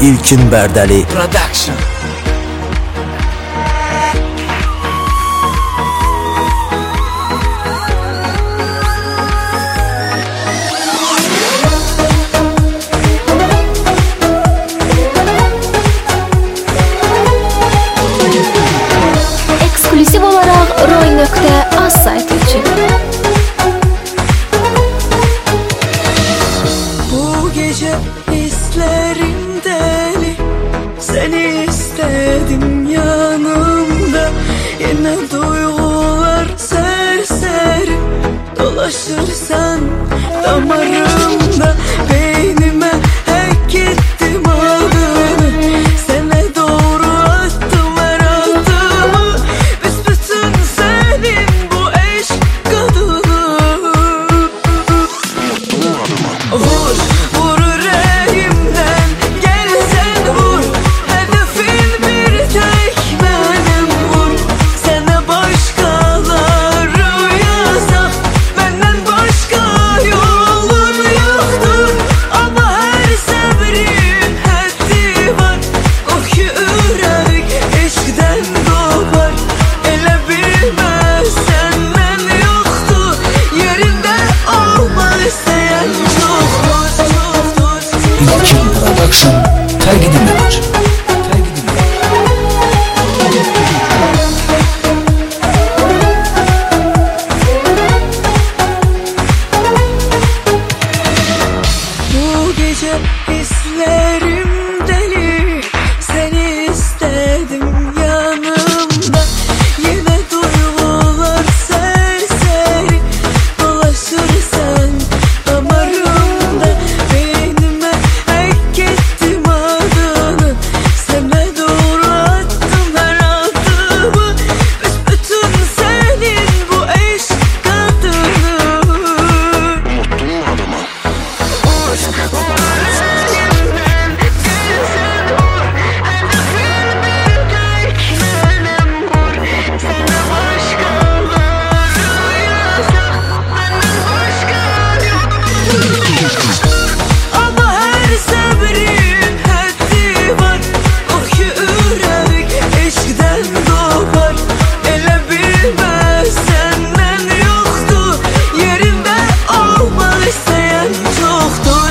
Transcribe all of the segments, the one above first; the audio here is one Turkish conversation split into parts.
İlkin Bərdəli Production. Ekskluziv olarak Roy.az sayti için. Bu gece hislerim deli, seni istedim yanımda. Yine duygular serseri dolaşırsan damarımda. Beynime hak ettim adını, sana doğru attım her adımı. Büsbütün senin bu eşk kadını. Vur, vur yüreğimden, gel sen vur. Hedefin bir tek benim vur. Sana başkaları yasak, benden başka yolun yoktur. Ama her sabrin haddi var. O ki yürek eşkden kopar. Ele bilmez senden yoktu, yerinde olmak isteyen çoktur. İlkin Production təqdim edir. Bu gece hislerim deli, seni istedim yanımda. Yine duygular serseri dolaşırsan damarımda. Beynime hak ettim adını, sana doğru attım her adımı. Büsbütün senin bu eşk kadını. Ama her sabrin haddi var. O ki yürek eşkden kopar. Ele bilmez senden yoktu, yerinde olmak isteyen çoktur.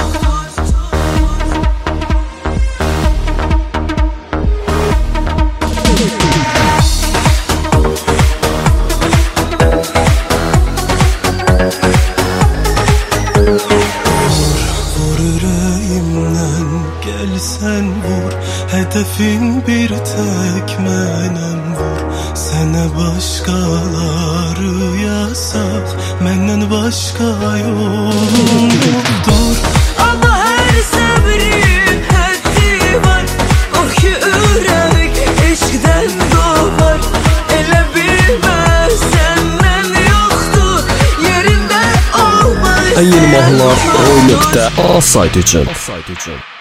Vur yüreğimden, gel sen vur. Hedefin bir tek menem vur. Sana başkaları yasak, menden başka yolun yoktur. Ama her sabrin haddi var. O ki yürek eşkden kopar. Ele bilmez senden yoktu, yerinde olmak Ən yeni mahnılar Roy.az sayti üçün.